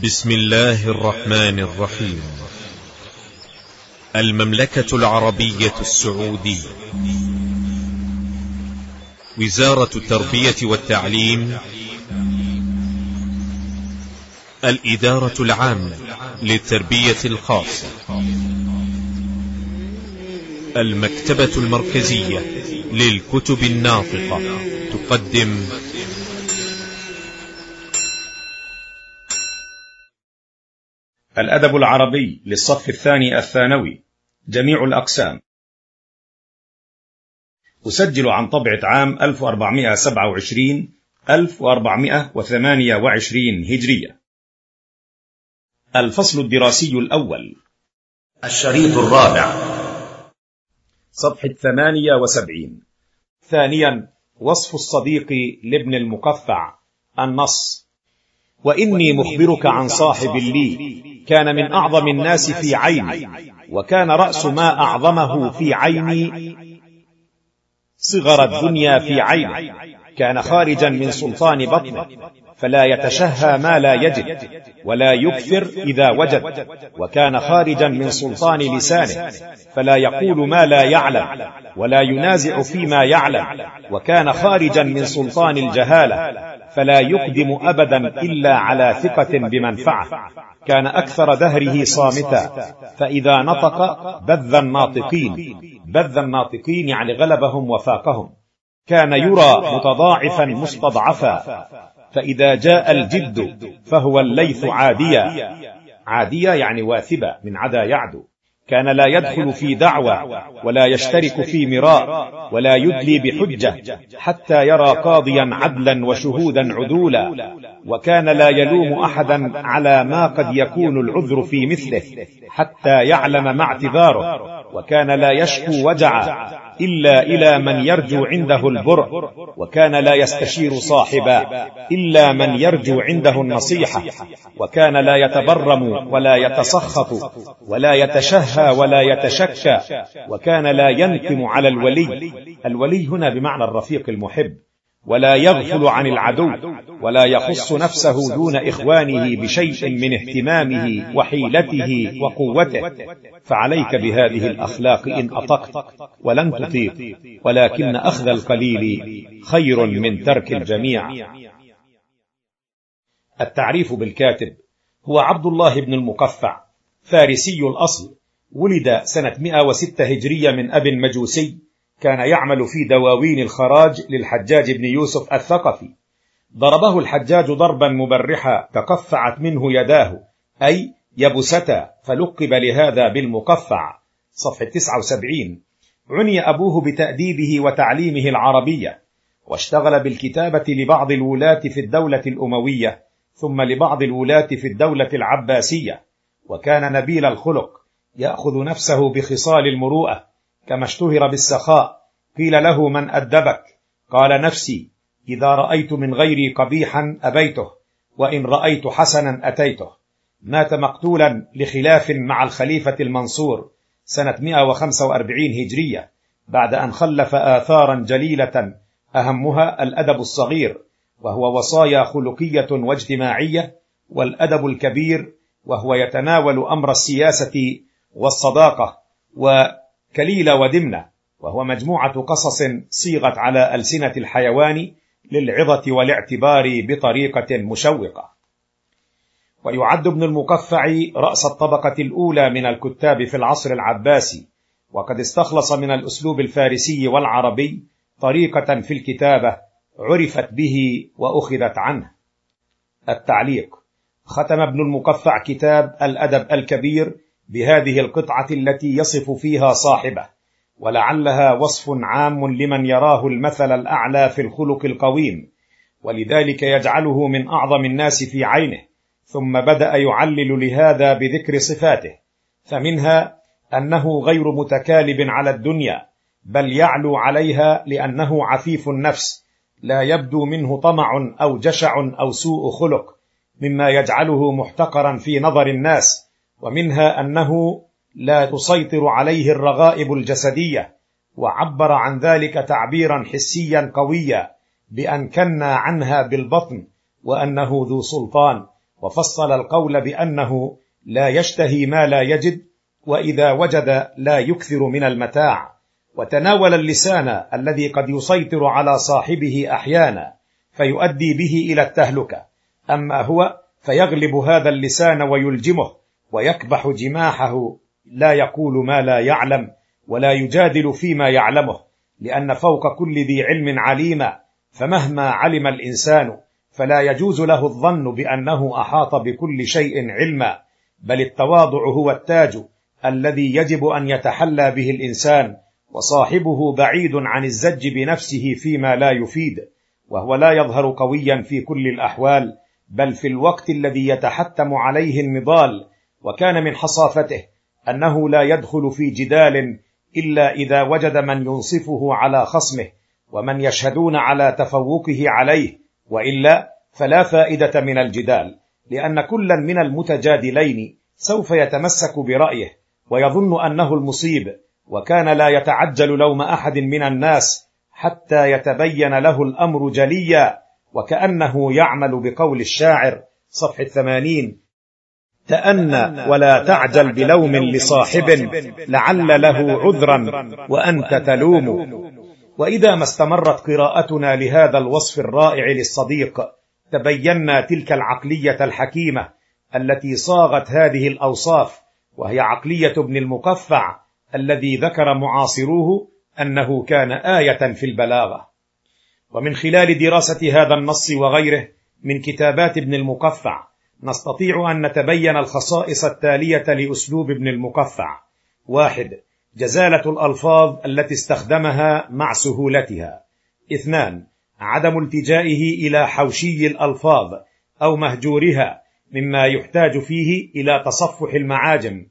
بسم الله الرحمن الرحيم. المملكة العربية السعودية، وزارة التربية والتعليم، الإدارة العامة للتربية الخاصة، المكتبة المركزية للكتب الناطقة تقدم الأدب العربي للصف الثاني الثانوي جميع الأقسام. أسجل عن طبعة عام 1427-1428 هجرية. الفصل الدراسي الأول، الشريط الرابع، صفحة 78. ثانيا، وصف الصديق لابن المقفع. النص: وإني مخبرك عن صاحب لي كان من أعظم الناس في عيني، وكان رأس ما أعظمه في عيني صغر الدنيا في عيني، كان خارجا من سلطان بطنه، فلا يتشهى ما لا يجد ولا يكثر إذا وجد، وكان خارجا من سلطان لسانه، فلا يقول ما لا يعلم ولا ينازع فيما يعلم، وكان خارجا من سلطان الجهالة، فلا يقدم أبدا إلا على ثقة بمنفعة، كان أكثر دهره صامتا، فإذا نطق بذ الناطقين يعني غلبهم وفاقهم، كان يرى متضاعفا مستضعفا، فإذا جاء الجد فهو الليث عادية يعني واثبة من عدا يعدو، كان لا يدخل في دعوى ولا يشترك في مراء ولا يدلي بحجة حتى يرى قاضيا عدلا وشهودا عدولا، وكان لا يلوم أحدا على ما قد يكون العذر في مثله حتى يعلم ما اعتذاره، وكان لا يشكو وجعا إلا إلى من يرجو عنده البرء، وكان لا يستشير صاحبا إلا من يرجو عنده النصيحة، وكان لا يتبرم ولا يتسخط ولا يتشهى ولا يتشكى، وكان لا ينقم على الولي هنا بمعنى الرفيق المحب، ولا يغفل عن العدو، ولا يخص نفسه دون إخوانه بشيء من اهتمامه وحيلته وقوته، فعليك بهذه الأخلاق إن أطقت، ولن تطيق، ولكن أخذ القليل خير من ترك الجميع. التعريف بالكاتب: هو عبد الله بن المقفع، فارسي الأصل، ولد سنة 106 هجرية من أب مجوسي، كان يعمل في دواوين الخراج للحجاج بن يوسف الثقفي، ضربه الحجاج ضربا مبرحا تقفعت منه يداه، أي يبستا، فلقب لهذا بالمقفع. صفحة 79. عني أبوه بتأديبه وتعليمه العربية، واشتغل بالكتابة لبعض الولاة في الدولة الأموية، ثم لبعض الولاة في الدولة العباسية، وكان نبيل الخلق، يأخذ نفسه بخصال المروءة، كما اشتهر بالسخاء. قيل له: من أدبك؟ قال: نفسي، إذا رأيت من غيري قبيحا أبيته، وإن رأيت حسنا أتيته. مات مقتولا لخلاف مع الخليفة المنصور سنة 145 هجرية، بعد أن خلف آثارا جليلة أهمها الأدب الصغير، وهو وصايا خلقية واجتماعية، والأدب الكبير، وهو يتناول أمر السياسة والصداقة، وكليل ودمنة، وهو مجموعة قصص صيغت على ألسنة الحيوان للعظة والاعتبار بطريقة مشوقة. ويعد ابن المقفع رأس الطبقة الأولى من الكتاب في العصر العباسي، وقد استخلص من الأسلوب الفارسي والعربي طريقة في الكتابة عرفت به وأخذت عنه. التعليق: ختم ابن المقفع كتاب الأدب الكبير بهذه القطعة التي يصف فيها صاحبه، ولعلها وصف عام لمن يراه المثل الأعلى في الخلق القويم، ولذلك يجعله من أعظم الناس في عينه. ثم بدأ يعلل لهذا بذكر صفاته، فمنها أنه غير متكالب على الدنيا، بل يعلو عليها لأنه عفيف النفس، لا يبدو منه طمع أو جشع أو سوء خلق مما يجعله محتقرا في نظر الناس. ومنها أنه لا تسيطر عليه الرغائب الجسدية، وعبر عن ذلك تعبيرا حسيا قويا بأن كنى عنها بالبطن، وأنه ذو سلطان، وفصل القول بأنه لا يشتهي ما لا يجد، وإذا وجد لا يكثر من المتاع، وتناول اللسان الذي قد يسيطر على صاحبه أحيانا فيؤدي به إلى التهلكة، أما هو فيغلب هذا اللسان ويلجمه ويكبح جماحه، لا يقول ما لا يعلم ولا يجادل فيما يعلمه، لأن فوق كل ذي علم عليما، فمهما علم الإنسان فلا يجوز له الظن بأنه أحاط بكل شيء علما، بل التواضع هو التاج الذي يجب أن يتحلى به الإنسان، وصاحبه بعيد عن الزج بنفسه فيما لا يفيد، وهو لا يظهر قويا في كل الأحوال، بل في الوقت الذي يتحتم عليه النضال. وكان من حصافته أنه لا يدخل في جدال إلا إذا وجد من ينصفه على خصمه ومن يشهدون على تفوقه عليه، وإلا فلا فائدة من الجدال، لأن كلا من المتجادلين سوف يتمسك برأيه ويظن أنه المصيب، وكان لا يتعجل لوم أحد من الناس حتى يتبين له الأمر جليا، وكأنه يعمل بقول الشاعر صفحة 80: تأنى ولا تعجل بلوم لصاحب لعل له عذرا وأنت تلوم. وإذا ما استمرت قراءتنا لهذا الوصف الرائع للصديق تبينا تلك العقلية الحكيمة التي صاغت هذه الأوصاف، وهي عقلية ابن المقفع الذي ذكر معاصروه أنه كان آية في البلاغة. ومن خلال دراسة هذا النص وغيره من كتابات ابن المقفع نستطيع أن نتبين الخصائص التالية لأسلوب ابن المقفع: 1. جزالة الألفاظ التي استخدمها مع سهولتها. 2. عدم التجائه إلى حوشي الألفاظ أو مهجورها مما يحتاج فيه إلى تصفح المعاجم.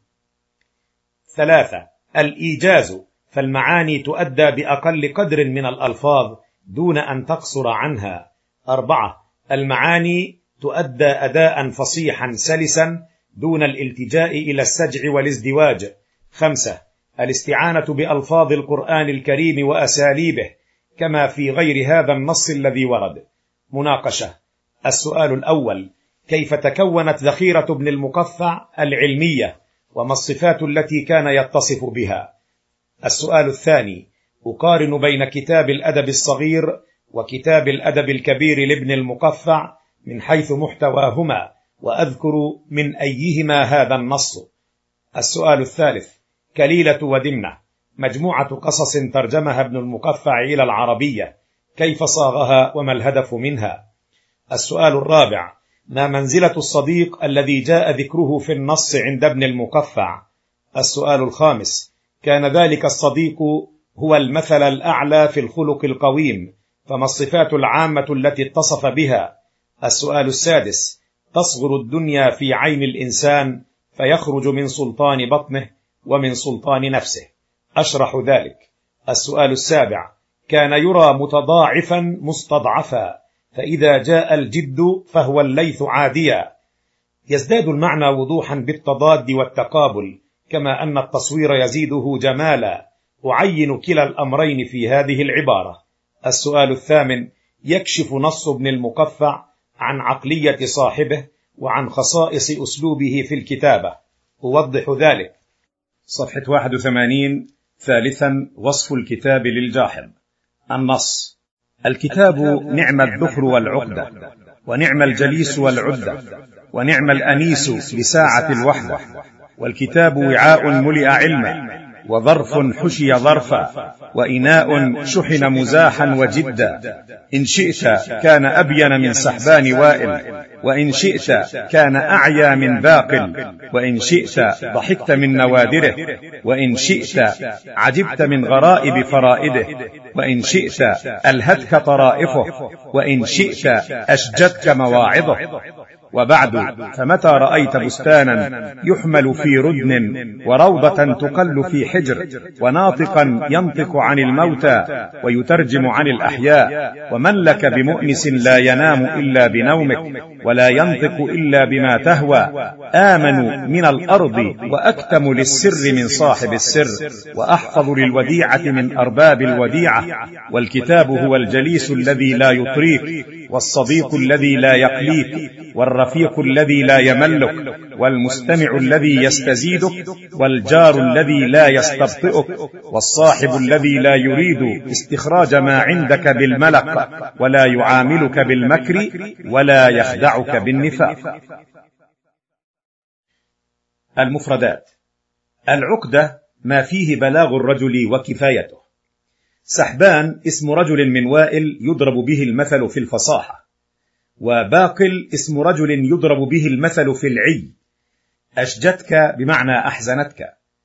3. الإيجاز، فالمعاني تؤدى بأقل قدر من الألفاظ دون أن تقصر عنها. 4. المعاني تؤدى أداء فصيحا سلسا دون الالتجاء إلى السجع والازدواج. 5. الاستعانة بألفاظ القرآن الكريم وأساليبه كما في غير هذا النص الذي ورد. مناقشة. السؤال الأول: كيف تكونت ذخيرة ابن المقفع العلمية، وما الصفات التي كان يتصف بها؟ السؤال الثاني: أقارن بين كتاب الأدب الصغير وكتاب الأدب الكبير لابن المقفع من حيث محتواهما، وأذكر من أيهما هذا النص. السؤال الثالث: كليلة ودمنة، مجموعة قصص ترجمها ابن المقفع إلى العربية، كيف صاغها وما الهدف منها؟ السؤال الرابع: ما منزلة الصديق الذي جاء ذكره في النص عند ابن المقفع؟ السؤال الخامس: كان ذلك الصديق هو المثل الأعلى في الخلق القويم، فما الصفات العامة التي اتصف بها؟ السؤال السادس: تصغر الدنيا في عين الإنسان فيخرج من سلطان بطنه ومن سلطان نفسه، أشرح ذلك. السؤال السابع: كان يرى متضاعفا مستضعفا، فإذا جاء الجد فهو الليث عاديا. يزداد المعنى وضوحا بالتضاد والتقابل، كما أن التصوير يزيده جمالا. أعين كلا الأمرين في هذه العبارة. السؤال الثامن: يكشف نص ابن المقفع عن عقلية صاحبه وعن خصائص أسلوبه في الكتابة، أوضح ذلك. صفحة 81. ثالثا: وصف الكتاب للجاحظ. النص: الكتاب نعم الذخر والعقدة، ونعم الجليس والعدة، ونعم الأنيس لساعة الوحدة، والكتاب وعاء ملئ علما، وظرف حشي ظرفا، وإناء شحن مزاحا وجدا. إن شئت كان أبين من سحبان وائل، وإن شئت كان أعيا من باقل، وإن شئت ضحكت من نوادره، وإن شئت عجبت من غرائب فرائده، وإن شئت ألهتك طرائفه، وإن شئت أشجتك مواعظه. وبعد، فمتى رأيت بستانا يحمل في ردن، وروضة تقل في حجر، وناطقا ينطق عن الموتى ويترجم عن الأحياء، ومن لك بمؤنس لا ينام إلا بنومك، ولا ينطق إلا بما تهوى، آمن من الأرض وأكتم للسر من صاحب السر، وأحفظ للوديعة من أرباب الوديعة، والكتاب هو الجليس الذي لا يطريك، والصديق الذي لا يقليك، والرفيق الذي لا يملك، والمستمع الذي يستزيدك، والجار الذي لا يستبطئك، والصاحب الذي لا يريد استخراج ما عندك بالملق، ولا يعاملك بالمكر، ولا يخدعك بالنفاق. المفردات: العقدة ما فيه بلاغ الرجل وكفايته. سحبان اسم رجل من وائل يضرب به المثل في الفصاحة، وباقل اسم رجل يضرب به المثل في العي. أشجتك بمعنى أحزنتك.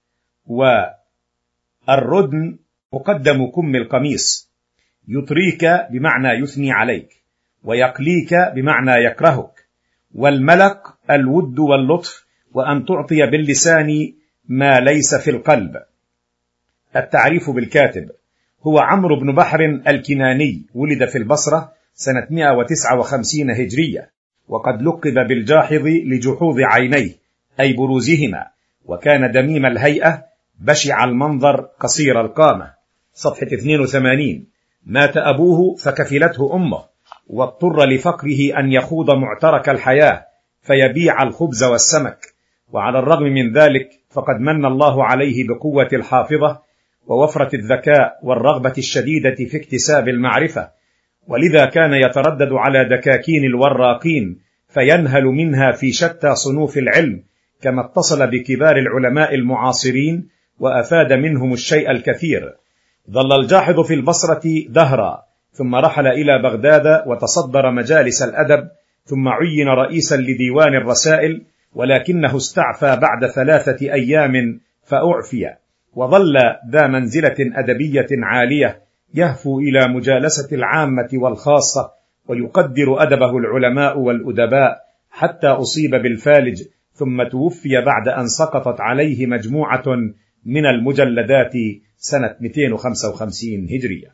والردن مقدم كم القميص. يطريك بمعنى يثني عليك، ويقليك بمعنى يكرهك. والملك الود واللطف، وأن تعطي باللسان ما ليس في القلب. التعريف بالكاتب: هو عمرو بن بحر الكناني، ولد في البصرة سنة 159 هجرية، وقد لقب بالجاحظ لجحوظ عينيه أي بروزهما، وكان دميم الهيئة بشع المنظر قصير القامة. صفحة 82. مات أبوه فكفلته أمه، واضطر لفقره أن يخوض معترك الحياة فيبيع الخبز والسمك. وعلى الرغم من ذلك فقد من الله عليه بقوة الحافظة ووفرة الذكاء والرغبة الشديدة في اكتساب المعرفة، ولذا كان يتردد على دكاكين الوراقين فينهل منها في شتى صنوف العلم، كما اتصل بكبار العلماء المعاصرين وأفاد منهم الشيء الكثير. ظل الجاحظ في البصرة دهرا، ثم رحل إلى بغداد وتصدر مجالس الأدب، ثم عين رئيسا لديوان الرسائل، ولكنه استعفى بعد 3 أيام فأعفي، وظل ذا منزلة أدبية عالية يهفو إلى مجالسة العامة والخاصة، ويقدر أدبه العلماء والأدباء، حتى أصيب بالفالج، ثم توفي بعد أن سقطت عليه مجموعة من المجلدات سنة 255 هجرية.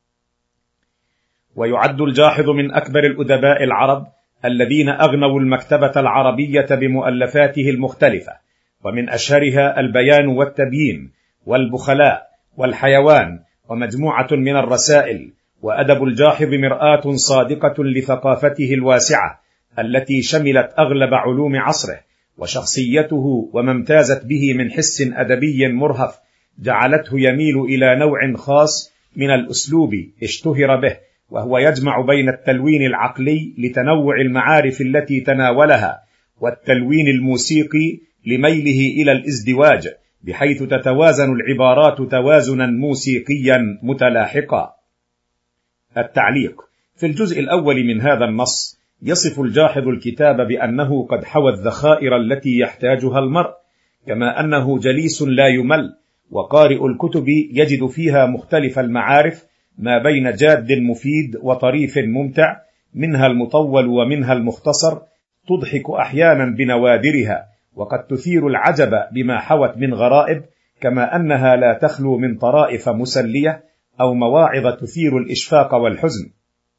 ويعد الجاحظ من أكبر الأدباء العرب الذين أغنوا المكتبة العربية بمؤلفاته المختلفة، ومن أشهرها البيان والتبيين، والبخلاء، والحيوان، ومجموعة من الرسائل. وأدب الجاحظ مرآة صادقة لثقافته الواسعة التي شملت أغلب علوم عصره، وشخصيته وما امتازت به من حس أدبي مرهف جعلته يميل إلى نوع خاص من الأسلوب اشتهر به، وهو يجمع بين التلوين العقلي لتنوع المعارف التي تناولها، والتلوين الموسيقي لميله إلى الازدواج، بحيث تتوازن العبارات توازنا موسيقيا متلاحقا. التعليق: في الجزء الأول من هذا النص يصف الجاحظ الكتاب بأنه قد حوى الذخائر التي يحتاجها المرء، كما أنه جليس لا يمل، وقارئ الكتب يجد فيها مختلف المعارف ما بين جاد مفيد وطريف ممتع، منها المطول ومنها المختصر، تضحك أحيانا بنوادرها، وقد تثير العجب بما حوت من غرائب، كما أنها لا تخلو من طرائف مسلية أو مواعظ تثير الإشفاق والحزن.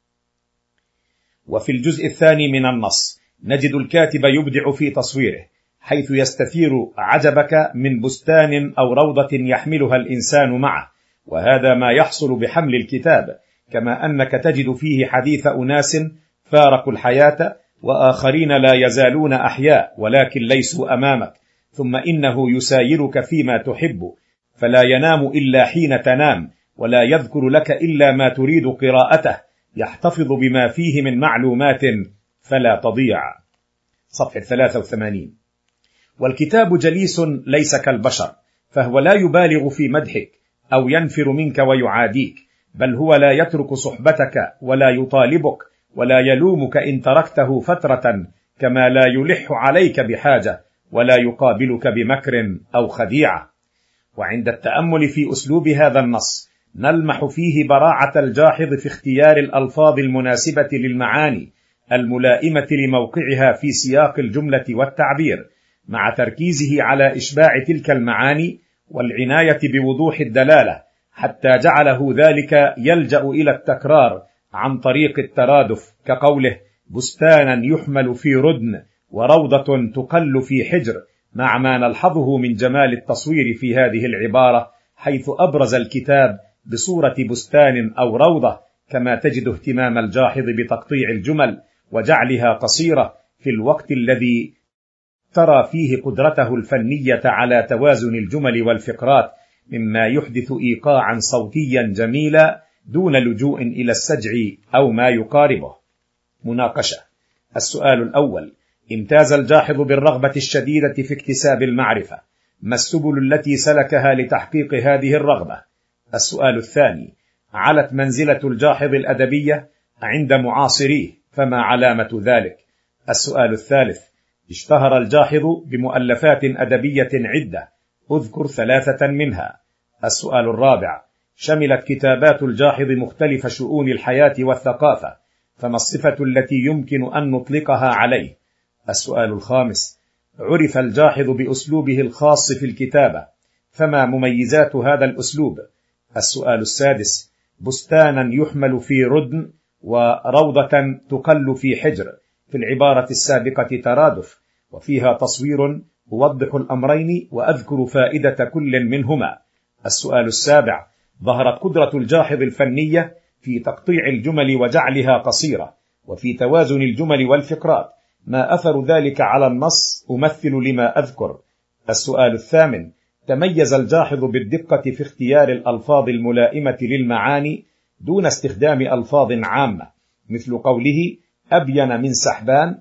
وفي الجزء الثاني من النص نجد الكاتب يبدع في تصويره، حيث يستثير عجبك من بستان أو روضة يحملها الإنسان معه، وهذا ما يحصل بحمل الكتاب، كما أنك تجد فيه حديث أناس فارقوا الحياة، وآخرين لا يزالون أحياء ولكن ليسوا أمامك، ثم إنه يسايرك فيما تحب، فلا ينام إلا حين تنام، ولا يذكر لك إلا ما تريد قراءته، يحتفظ بما فيه من معلومات فلا تضيع. صفحة 83. والكتاب جليس ليس كالبشر، فهو لا يبالغ في مدحك أو ينفر منك ويعاديك، بل هو لا يترك صحبتك ولا يطالبك ولا يلومك إن تركته فترة، كما لا يلح عليك بحاجة ولا يقابلك بمكر أو خديعة. وعند التأمل في أسلوب هذا النص نلمح فيه براعة الجاحظ في اختيار الألفاظ المناسبة للمعاني الملائمة لموقعها في سياق الجملة والتعبير، مع تركيزه على إشباع تلك المعاني والعناية بوضوح الدلالة، حتى جعله ذلك يلجأ إلى التكرار عن طريق الترادف، كقوله: بستانا يحمل في ردن، وروضة تقل في حجر، مع ما نلحظه من جمال التصوير في هذه العبارة، حيث أبرز الكتاب بصورة بستان أو روضة، كما تجد اهتمام الجاحظ بتقطيع الجمل وجعلها قصيرة في الوقت الذي ترى فيه قدرته الفنية على توازن الجمل والفقرات، مما يحدث إيقاعا صوتيا جميلا دون لجوء إلى السجع أو ما يقاربه. مناقشة. السؤال الأول: امتاز الجاحظ بالرغبة الشديدة في اكتساب المعرفة، ما السبل التي سلكها لتحقيق هذه الرغبة؟ السؤال الثاني: علت منزلة الجاحظ الأدبية عند معاصريه، فما علامة ذلك؟ السؤال الثالث: اشتهر الجاحظ بمؤلفات أدبية عدة، أذكر 3 منها. السؤال الرابع: شملت كتابات الجاحظ مختلف شؤون الحياة والثقافة، فما الصفة التي يمكن أن نطلقها عليه؟ السؤال الخامس: عرف الجاحظ بأسلوبه الخاص في الكتابة، فما مميزات هذا الأسلوب؟ السؤال السادس: بستانا يحمل في ردن وروضة تقل في حجر، في العبارة السابقة ترادف، وفيها تصوير يوضح الأمرين وأذكر فائدة كل منهما. السؤال السابع: ظهرت قدرة الجاحظ الفنية في تقطيع الجمل وجعلها قصيرة، وفي توازن الجمل والفقرات، ما أثر ذلك على النص أمثل لما أذكر. السؤال الثامن: تميز الجاحظ بالدقة في اختيار الألفاظ الملائمة للمعاني دون استخدام ألفاظ عامة، مثل قوله: أبين من سحبان،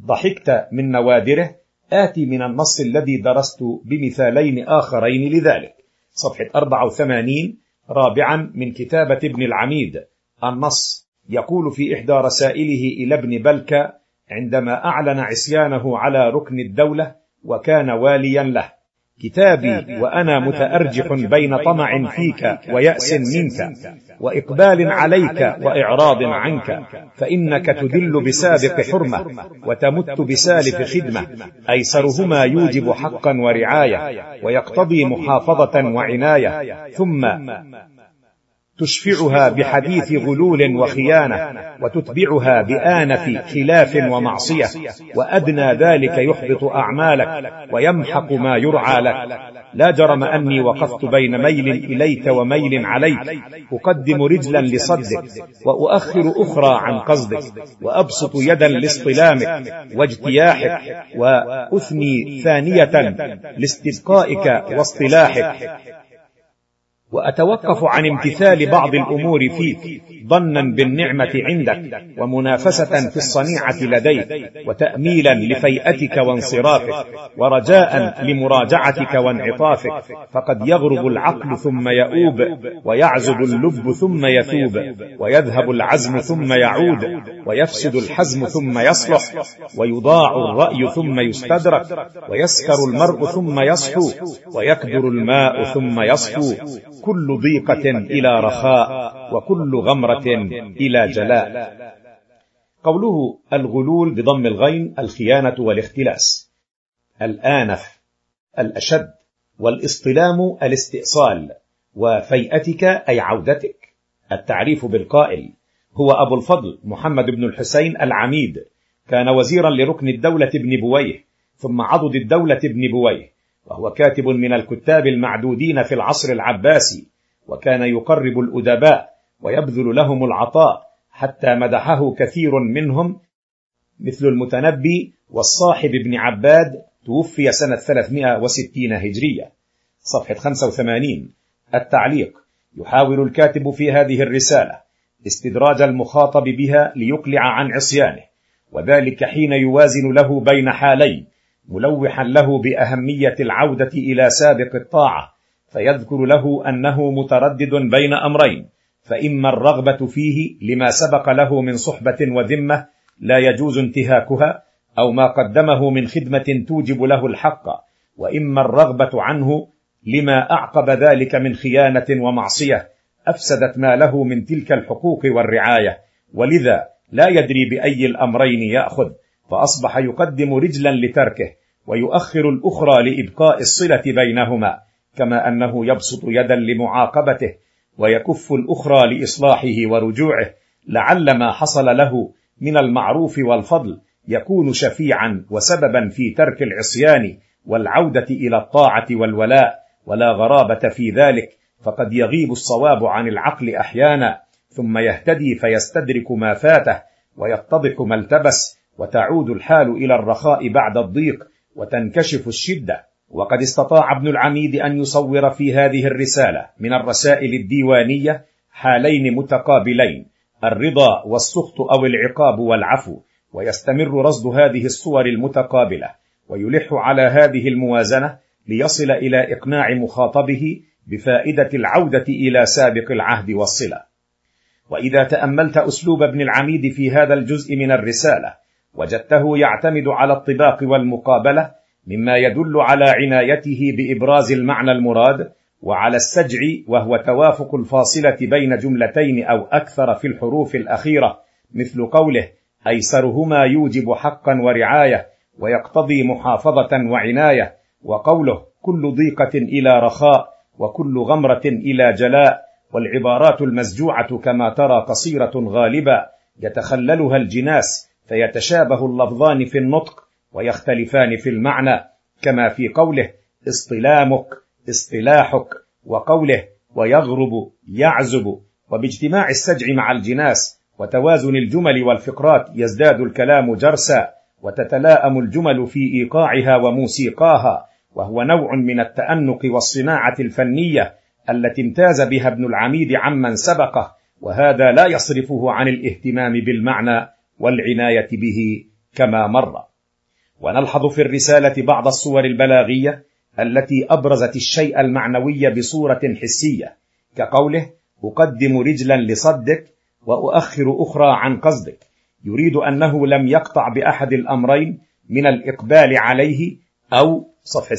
ضحكت من نوادره، آتي من النص الذي درست بمثالين آخرين لذلك. صفحة 84. رابعا، من كتابة ابن العميد النص، يقول في إحدى رسائله إلى ابن بلكة عندما أعلن عصيانه على ركن الدولة وكان واليا له: كتابي وأنا متأرجح بين طمع فيك ويأس منك، وإقبال عليك وإعراض عنك، فإنك تدل بسابق حرمة وتمت بسالف خدمة، أيسرهما يوجب حقا ورعاية ويقتضي محافظة وعناية، ثم تشفعها بحديث غلول وخيانة، وتتبعها بآنف خلاف ومعصية، وأدنى ذلك يحبط أعمالك ويمحق ما يرعى لك. لا جرم أني وقفت بين ميل إليك وميل عليك، أقدم رجلا لصدك وأؤخر أخرى عن قصدك، وأبسط يدا لاصطلامك واجتياحك، وأثني ثانية لاستبقائك واصطلاحك، وأتوقف عن امتثال بعض الأمور فيك ظنا بالنعمة عندك، ومنافسة في الصنيعة لديك، وتأميلا لفيئتك وانصرافك، ورجاء لمراجعتك وانعطافك، فقد يغرب العقل ثم يؤوب، ويعزب اللب ثم يثوب، ويذهب العزم ثم يعود، ويفسد الحزم ثم يصلح، ويضاع الرأي ثم يستدرك، ويسكر المرء ثم يصحو، ويكدر الماء ثم يصفو، كل ضيقة إلى رخاء، وكل غمرة إلى جلاء. قوله الغلول بضم الغين الخيانة والاختلاس، الآنف الأشد، والاصطلام الاستئصال، وفيئتك أي عودتك. التعريف بالقائل: هو أبو الفضل محمد بن الحسين العميد، كان وزيرا لركن الدولة ابن بويه، ثم عضد الدولة ابن بويه، وهو كاتب من الكتاب المعدودين في العصر العباسي، وكان يقرب الأدباء ويبذل لهم العطاء، حتى مدحه كثير منهم مثل المتنبي والصاحب بن عباد، توفي سنة 360 هجرية. صفحة 85. التعليق: يحاول الكاتب في هذه الرسالة استدراج المخاطب بها ليقلع عن عصيانه، وذلك حين يوازن له بين حالين، ملوحا له بأهمية العودة إلى سابق الطاعة، فيذكر له أنه متردد بين أمرين: فإما الرغبة فيه لما سبق له من صحبة وذمة لا يجوز انتهاكها، أو ما قدمه من خدمة توجب له الحق، وإما الرغبة عنه لما أعقب ذلك من خيانة ومعصية أفسدت ما له من تلك الحقوق والرعاية، ولذا لا يدري بأي الأمرين يأخذ، فأصبح يقدم رجلا لتركه ويؤخر الأخرى لإبقاء الصلة بينهما، كما أنه يبسط يدا لمعاقبته ويكف الأخرى لإصلاحه ورجوعه، لعل ما حصل له من المعروف والفضل يكون شفيعا وسببا في ترك العصيان والعودة إلى الطاعة والولاء، ولا غرابة في ذلك، فقد يغيب الصواب عن العقل أحيانا، ثم يهتدي فيستدرك ما فاته ويتضح ما التبس، وتعود الحال إلى الرخاء بعد الضيق وتنكشف الشدة. وقد استطاع ابن العميد أن يصور في هذه الرسالة من الرسائل الديوانية حالين متقابلين، الرضا والسخط أو العقاب والعفو، ويستمر رصد هذه الصور المتقابلة ويلح على هذه الموازنة ليصل إلى إقناع مخاطبه بفائدة العودة إلى سابق العهد والصلة. وإذا تأملت أسلوب ابن العميد في هذا الجزء من الرسالة وجدته يعتمد على الطباق والمقابلة، مما يدل على عنايته بإبراز المعنى المراد، وعلى السجع وهو توافق الفاصلة بين جملتين أو أكثر في الحروف الأخيرة، مثل قوله أيسرهما يوجب حقا ورعاية ويقتضي محافظة وعناية، وقوله كل ضيقة إلى رخاء وكل غمرة إلى جلاء، والعبارات المزجوعة كما ترى قصيرة غالبا يتخللها الجناس، فيتشابه اللفظان في النطق ويختلفان في المعنى، كما في قوله اصطلامك اصطلاحك، وقوله ويغرب يعزب. وباجتماع السجع مع الجناس وتوازن الجمل والفقرات يزداد الكلام جرسا، وتتلاءم الجمل في إيقاعها وموسيقاها، وهو نوع من التأنق والصناعة الفنية التي امتاز بها ابن العميد عمن سبقه، وهذا لا يصرفه عن الاهتمام بالمعنى والعناية به كما مر. ونلحظ في الرسالة بعض الصور البلاغية التي أبرزت الشيء المعنوي بصورة حسية، كقوله أقدم رجلا لصدك وأؤخر أخرى عن قصدك، يريد أنه لم يقطع بأحد الأمرين من الإقبال عليه أو صفحة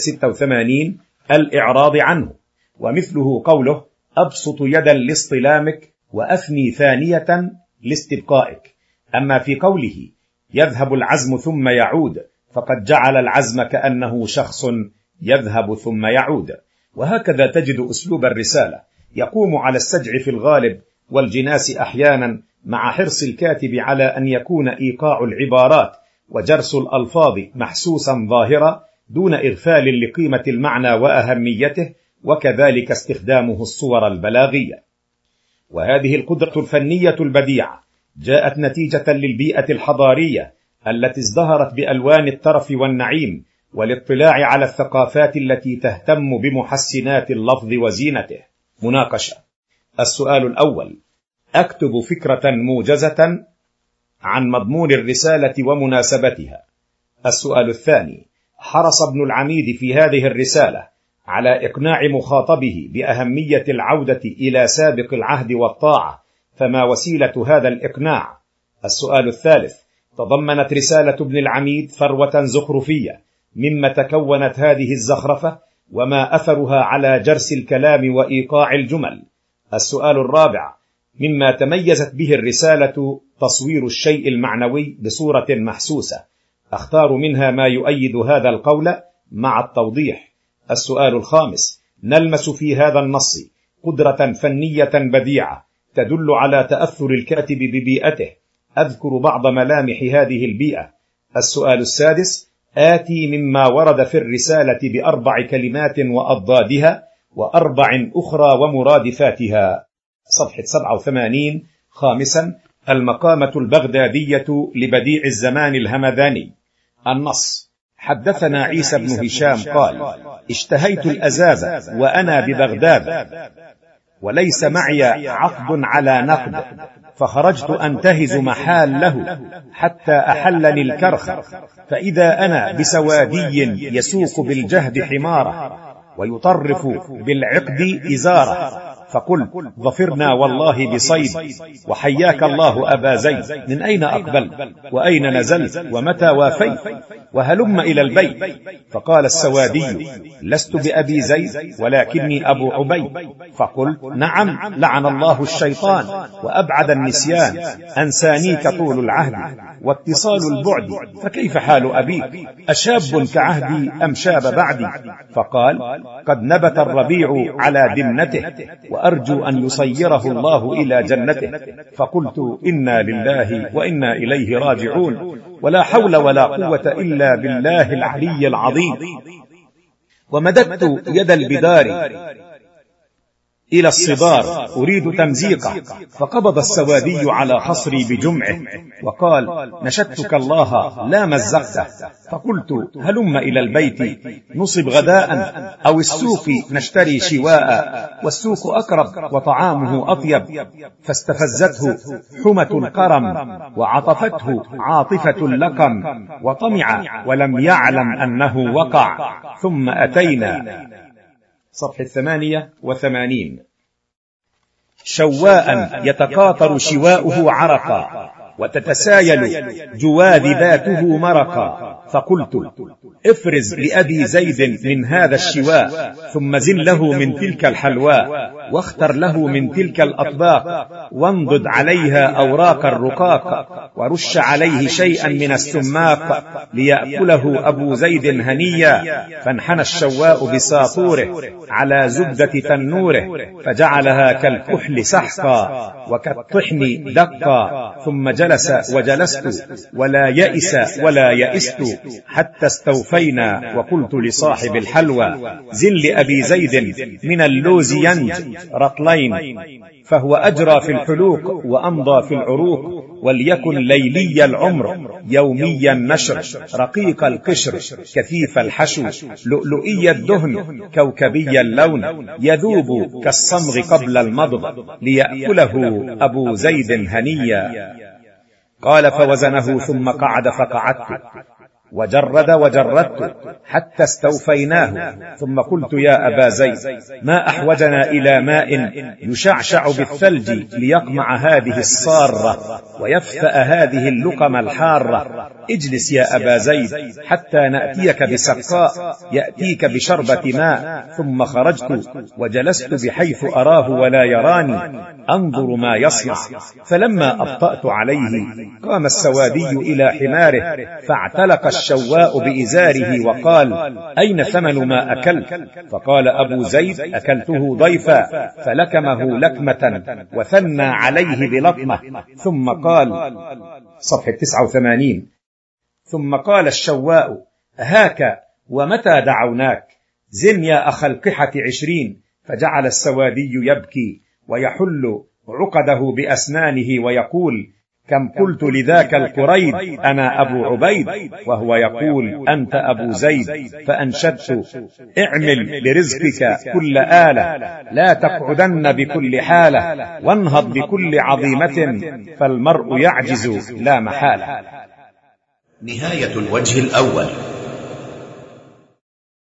86 الإعراض عنه. ومثله قوله أبسط يدا لاصطلامك وأثني ثانية لاستبقائك. أما في قوله يذهب العزم ثم يعود، فقد جعل العزم كأنه شخص يذهب ثم يعود. وهكذا تجد أسلوب الرسالة يقوم على السجع في الغالب والجناس أحيانا، مع حرص الكاتب على أن يكون إيقاع العبارات وجرس الألفاظ محسوسا ظاهرا دون إغفال لقيمة المعنى وأهميته، وكذلك استخدامه الصور البلاغية. وهذه القدرة الفنية البديعة جاءت نتيجة للبيئة الحضارية التي ازدهرت بألوان الترف والنعيم والاطلاع على الثقافات التي تهتم بمحسنات اللفظ وزينته. مناقشة. السؤال الأول: أكتب فكرة موجزة عن مضمون الرسالة ومناسبتها. السؤال الثاني: حرص ابن العميد في هذه الرسالة على إقناع مخاطبه بأهمية العودة إلى سابق العهد والطاعة، فما وسيلة هذا الإقناع؟ السؤال الثالث: تضمنت رسالة ابن العميد ثروة زخرفية، مما تكونت هذه الزخرفة، وما أثرها على جرس الكلام وإيقاع الجمل؟ السؤال الرابع: مما تميزت به الرسالة تصوير الشيء المعنوي بصورة محسوسة، أختار منها ما يؤيد هذا القول مع التوضيح. السؤال الخامس: نلمس في هذا النص قدرة فنية بديعة تدل على تأثر الكاتب ببيئته، أذكر بعض ملامح هذه البيئة. السؤال السادس: آتي مما ورد في الرسالة ب4 كلمات وأضدادها و4 أخرى ومرادفاتها. صفحة 87. خامسا: المقامة البغدادية لبديع الزمان الهمذاني. النص: حدثنا عيسى بن هشام قال: اشتهيت الأزاز وأنا ببغداد وليس معي عقد على نقد، فخرجت أنتهز محال له حتى أحلني الكرخ، فإذا أنا بسوادي يسوق بالجهد حماره ويطرف بالعقد إزاره، فقل ظفرنا والله بصيد، وحياك الله أبا زيد، من أين أقبل وأين نزلت ومتى وافيت، وهلم إلى البيت. فقال السوادي: لست بأبي زيد ولكني أبو عبيد. فقلت: نعم، لعن الله الشيطان وأبعد النسيان، أنسانيك طول العهد واتصال البعد، فكيف حال أبيك؟ أشاب كعهدي أم شاب بعدي؟ فقال: قد نبت الربيع على دمنته وأرجو أن يصيره الله إلى جنته. فقلت: إنا لله وإنا إليه راجعون، ولا حول ولا قوة إلا بالله العلي العظيم. ومددت يد البدار إلى الصدار أريد تمزيقه، فقبض السوادي على خصري بجمعه وقال: نشدتك الله لا مزقته. فقلت: هلم إلى البيت نصب غداء، أو السوق نشتري شواء، والسوق أقرب وطعامه أطيب. فاستفزته حمة القرم، وعطفته عاطفة اللقم، وطمع ولم يعلم أنه وقع. ثم أتينا. صفحة 88. شواء يتقاطر شواؤه عرقا، وتتسايل جواذباته مرقا. فقلت: افرز لأبي زيد من هذا الشواء، ثم زن له من تلك الحلواء، واختر له من تلك الأطباق، وانضد عليها أوراق الرقاق، ورش عليه شيئا من السماق، ليأكله أبو زيد هنيا. فانحنى الشواء بساطوره على زبدة تنوره، فجعلها كالكحل سحقا وكالطحن دقا. ثم جلس وجلست، ولا يئس ولا يئست، حتى استوفينا. وقلت لصاحب الحلوى: زن لأبي زيد من اللوز ينج رطلين، فهو أجرى في الحلوق وأمضى في العروق، وليكن ليلي العمر يومي النشر، رقيق القشر كثيف الحشو، لؤلؤي الدهن كوكبي اللون، يذوب كالصمغ قبل المضغ، ليأكله أبو زيد هنيا. قال: فوزنه ثم قعد فقعدت، وجرد وجردت، حتى استوفيناه. ثم قلت: يا أبا زيد، ما أحوجنا إلى ماء يشعشع بالثلج ليقمع هذه الصارة ويفثأ هذه اللقم الحارة. اجلس يا أبا زيد حتى نأتيك بسقاء يأتيك بشربة ماء. ثم خرجت وجلست بحيث أراه ولا يراني، أنظر ما يصنع. فلما أبطأت عليه قام السوادي إلى حماره، فاعتلق الشواء بإزاره وقال: أين ثمن ما أكلت؟ فقال أبو زيد: أكلته ضيفا. فلكمه لكمة وثنى عليه بلطمة. ثم قال: صفحة 89. ثم قال الشواء: هاك، ومتى دعوناك؟ زن يا أخ القحة 20. فجعل السوادي يبكي ويحل عقده بأسنانه ويقول: كم قلت لذاك القريد أنا أبو عبيد، وهو يقول أنت أبو زيد. فأنشدت: اعمل لرزقك كل آلة، لا تقعدن بكل حالة، وانهض بكل عظيمة، فالمرء يعجز لا محالة. نهاية الوجه الأول.